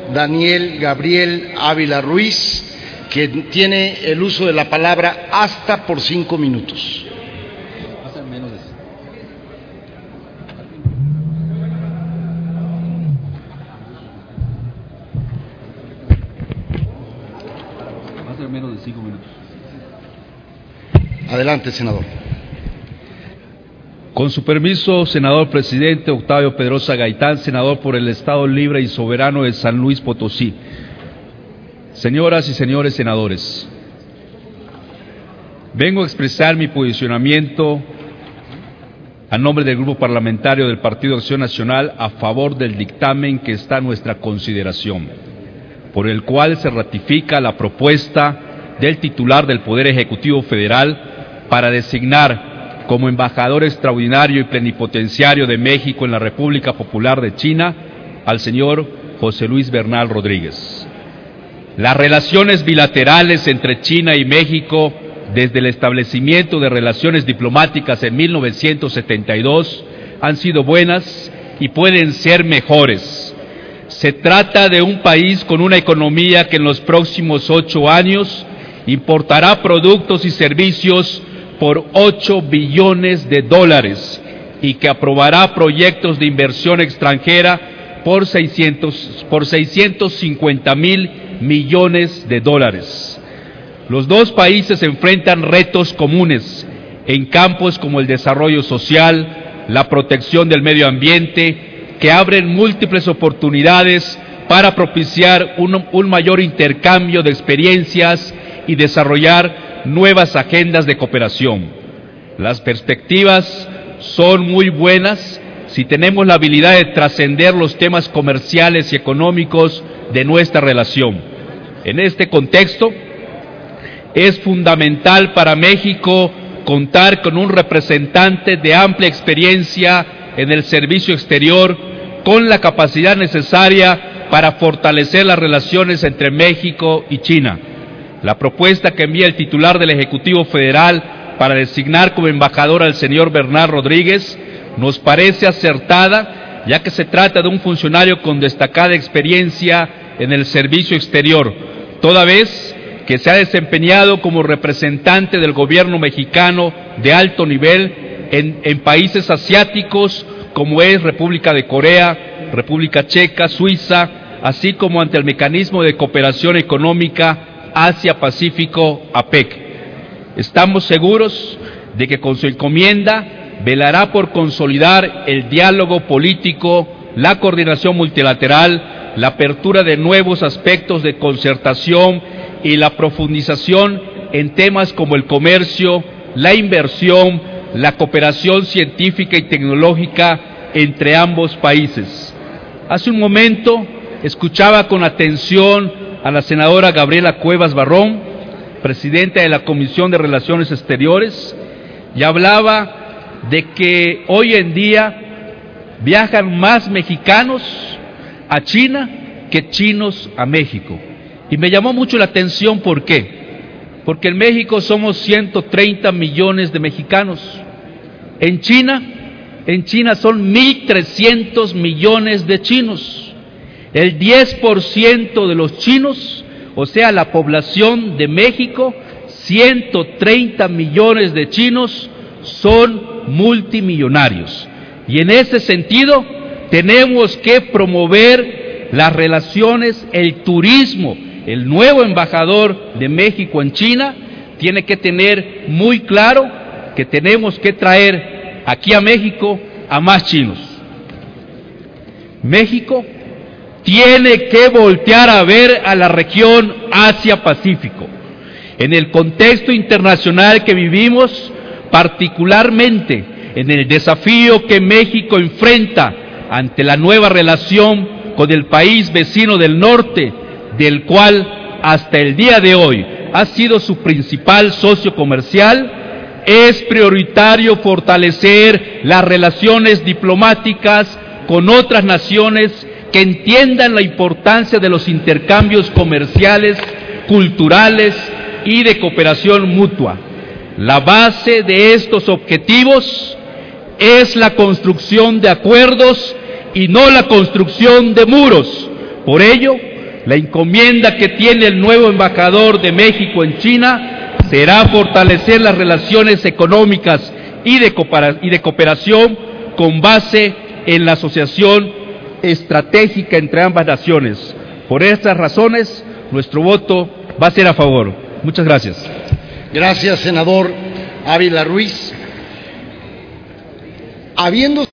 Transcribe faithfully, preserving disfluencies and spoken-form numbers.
Daniel Gabriel Ávila Ruiz, que tiene el uso de la palabra hasta por cinco minutos. Menos de cinco minutos. Adelante, senador. Con su permiso, senador presidente Octavio Pedrosa Gaitán, senador por el Estado Libre y Soberano de San Luis Potosí. Señoras y señores senadores, vengo a expresar mi posicionamiento a nombre del Grupo Parlamentario del Partido Acción Nacional a favor del dictamen que está a nuestra consideración, por el cual se ratifica la propuesta del titular del Poder Ejecutivo Federal para designar como embajador extraordinario y plenipotenciario de México en la República Popular de China al señor José Luis Bernal Rodríguez. Las relaciones bilaterales entre China y México desde el establecimiento de relaciones diplomáticas en mil novecientos setenta y dos han sido buenas y pueden ser mejores. Se trata de un país con una economía que en los próximos ocho años importará productos y servicios por ocho billones de dólares y que aprobará proyectos de inversión extranjera por seiscientos, por seiscientos cincuenta mil millones de dólares. Los dos países enfrentan retos comunes en campos como el desarrollo social, la protección del medio ambiente, que abren múltiples oportunidades para propiciar un, un mayor intercambio de experiencias y desarrollar nuevas agendas de cooperación. Las perspectivas son muy buenas si tenemos la habilidad de trascender los temas comerciales y económicos de nuestra relación. En este contexto, es fundamental para México contar con un representante de amplia experiencia en el servicio exterior, con la capacidad necesaria para fortalecer las relaciones entre México y China. La propuesta que envía el titular del Ejecutivo Federal para designar como embajador al señor Bernal Rodríguez nos parece acertada, ya que se trata de un funcionario con destacada experiencia en el servicio exterior, toda vez que se ha desempeñado como representante del gobierno mexicano de alto nivel en, en países asiáticos como es República de Corea, República Checa, Suiza, así como ante el Mecanismo de Cooperación Económica Asia-Pacífico, APEC. Estamos seguros de que con su encomienda velará por consolidar el diálogo político, la coordinación multilateral, la apertura de nuevos aspectos de concertación y la profundización en temas como el comercio, la inversión, la cooperación científica y tecnológica entre ambos países. Hace un momento escuchaba con atención a la senadora Gabriela Cuevas Barrón, presidenta de la Comisión de Relaciones Exteriores, y hablaba de que hoy en día viajan más mexicanos a China que chinos a México. Y me llamó mucho la atención, ¿por qué? Porque en México somos ciento treinta millones de mexicanos. En China, en China son mil trescientos millones de chinos. El diez por ciento de los chinos, o sea, la población de México, ciento treinta millones de chinos, son multimillonarios. Y en ese sentido, tenemos que promover las relaciones, el turismo. El nuevo embajador de México en China tiene que tener muy claro que tenemos que traer aquí a México a más chinos. México tiene que voltear a ver a la región Asia-Pacífico. En el contexto internacional que vivimos, particularmente en el desafío que México enfrenta ante la nueva relación con el país vecino del norte, del cual hasta el día de hoy ha sido su principal socio comercial, es prioritario fortalecer las relaciones diplomáticas con otras naciones que entiendan la importancia de los intercambios comerciales, culturales y de cooperación mutua. La base de estos objetivos es la construcción de acuerdos y no la construcción de muros. Por ello, La encomienda que tiene el nuevo embajador de México en China será fortalecer las relaciones económicas y de y de cooperación con base en la asociación estratégica entre ambas naciones. Por estas razones, nuestro voto va a ser a favor. Muchas gracias. Gracias, senador Ávila Ruiz. Habiendo